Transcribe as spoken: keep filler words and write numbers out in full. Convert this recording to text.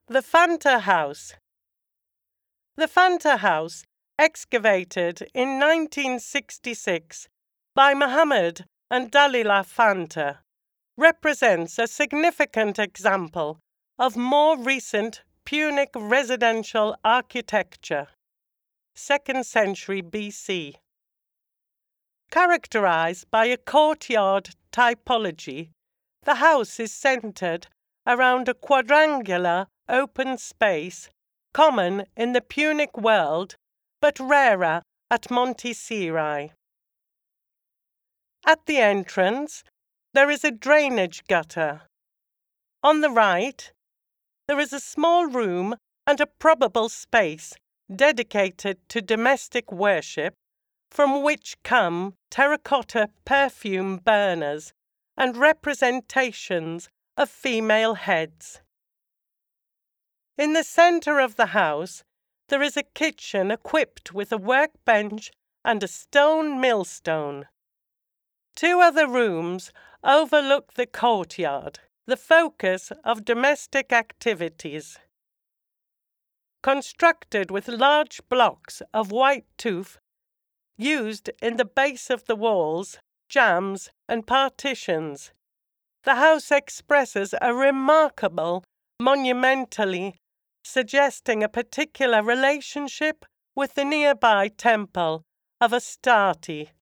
The Fanta House. The Fanta House, excavated in nineteen sixty-six by Muhammad and Dalila Fanta, represents a significant example of more recent Punic residential architecture, second century B C. Characterized by a courtyard typology, the house is centered around a quadrangular open space common in the Punic world but rarer at Monte Sirai. At the entrance, there is a drainage gutter. On the right, there is a small room and a probable space dedicated to domestic worship, from which come terracotta perfume burners and representations of female heads. In the centre of the house, there is a kitchen equipped with a workbench and a stone millstone. Two other rooms overlook the courtyard, the focus of domestic activities. Constructed with large blocks of white tuff, used in the base of the walls, jambs, and partitions, the house expresses a remarkable monumentally, suggesting a particular relationship with the nearby temple of Astarte.